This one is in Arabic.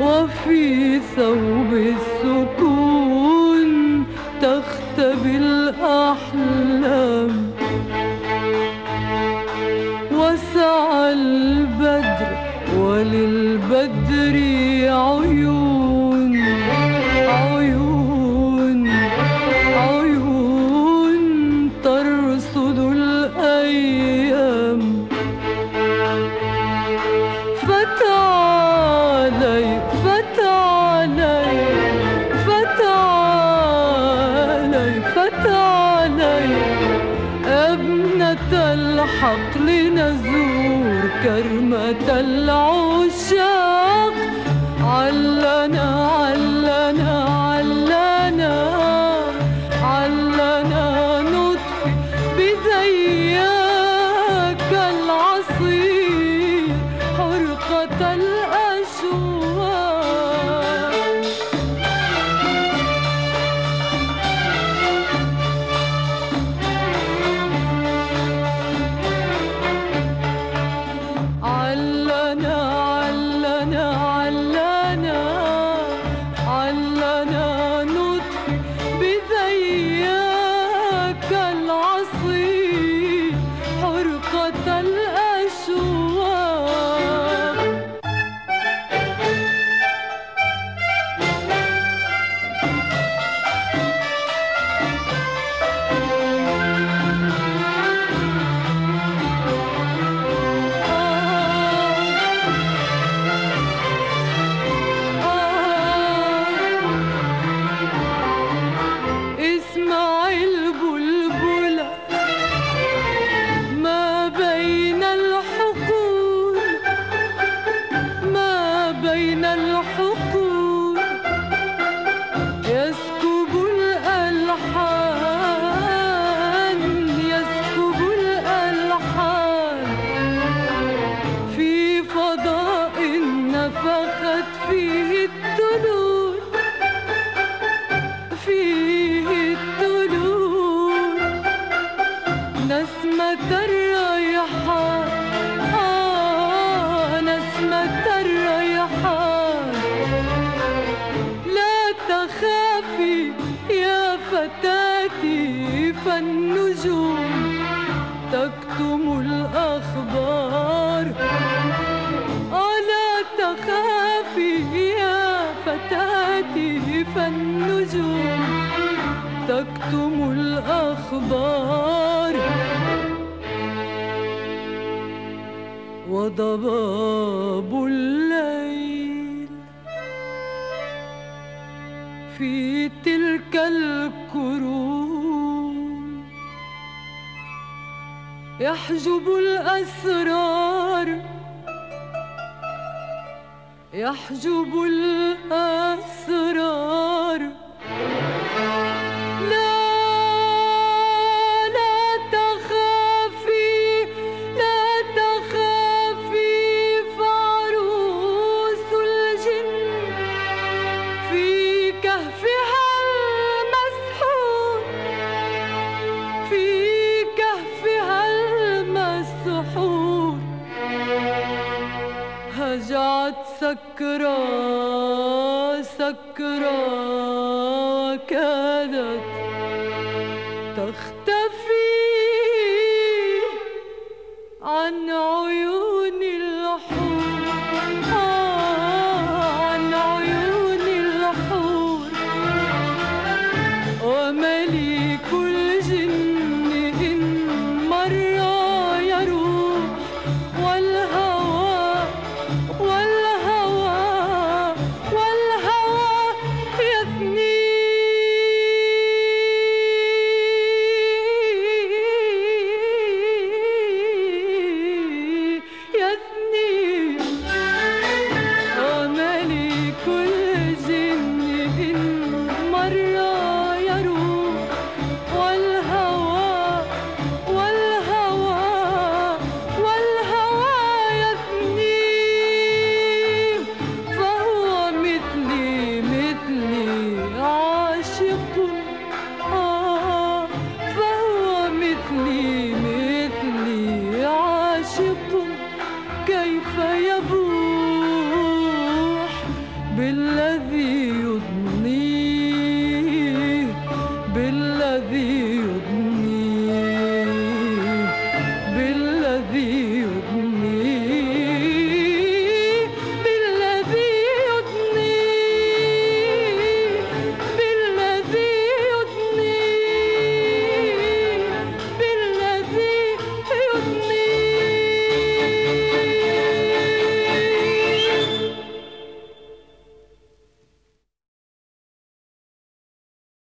وفي ثوب السكون تختبي الأحلام. وسعى البدر وللبدر عيون عيون عيون ترصد الأيام. فتعالي فتعالي فتعالي فتعالي ابنة الحقل نزور كرمة العشاق. علنا علنا علنا علنا نطفي بذياك العصير حرقة الأشواق. علنا علنا علنا علنا نطفي بذياك العصير حرقة الأشواق. اسمع البلبلة ما بين الحقول ما بين الحقول يسكب الألحان يسكب الألحان في فضاء نفخت فيه الطلول فيه الطلول. نسمة الريحان نسمة الريحان. لا تخافي يا فتاتي فالنجوم تكتم الأخبار. لا تخافي يا فتاتي فالنجوم تكتم الأخبار. وضباب الليل في تلك الكروم يحجب الأسرار يحجب الأسرار. لا تخافي لا تخافي فعروس الجن في كهفها المسحور في كهفها المسحور. هجعت سكرى سكرى كادت تختفي عن عيون الحور عن عيون الحور. ومليك الجن إن مر يروح والهوى والهوى والهوى يثني يثني. ومليك الجن إن مر يروح والهوى والهوى والهوى يثني. فهو مثلي مثلي عاشق فهو مثلي مثلي عاشق. كيف يبوح بالذي